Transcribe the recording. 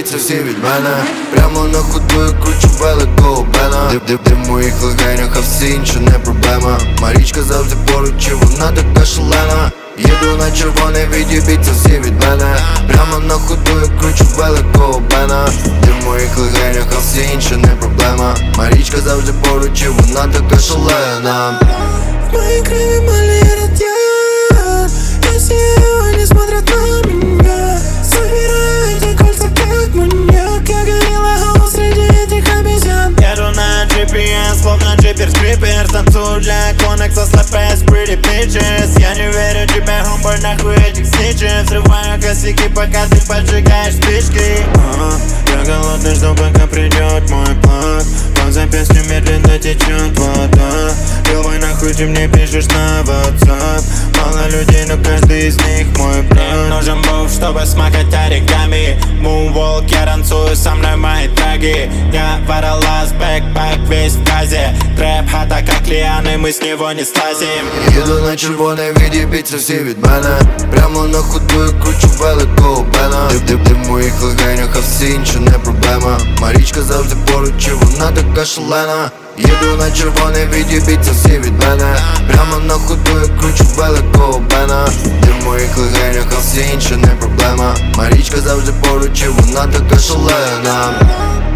відіб'ються всі від мене. Прямо на ходу я кручу великого бена. Ти в моїх легенях, а всі інші не проблема. Марічка завжди поруч, і вона така шалена. Їду на червоне, відіб'ються всі від мене. Прямо на ходу я кручу великого бена. Ти в моїх легенях, а всі інші не проблема. Марічка завжди поруч, і вона така шалена. В моей крови малеет яд. Я сияю, они смотрят на меня. Собираю эти кольца как маньяк. Я горела голос среди этих обезьян. Еду на GPS, словно джипер-скрипер. Танцую для иконок со слэпэс, pretty bitches. Я не верю тебе, homeboy, нахуй этих сничев. Срываю косяки, пока ты поджигаешь спички. Я голодный, жду, пока придет мой план. По запястью медленно течет вода. Делай нахуй, ты мне пишешь на WhatsApp. Мало людей, но каждый из них мой брат. Им нужен буф, чтобы смакать оригами. Moonwalk, я танцую, со мной мои траги. Я водолаз, бэкпак, весь в газе. Трэп, хата как лианы, мы с него не слазим. Їду на червоне, відіб'ються всі від мене. Прямо на ходу я кручу великого бена. Ти в моїх легенях, а всі інші не проблема. Марічка завжди поруч, і вона така шалена. Їду на червоне, відіб'ються всі від мене. Прямо на ходу я кручу великого бена. Ти в моїх легенях, а всі інші не проблема. Марічка завжди поруч, і вона така шалена.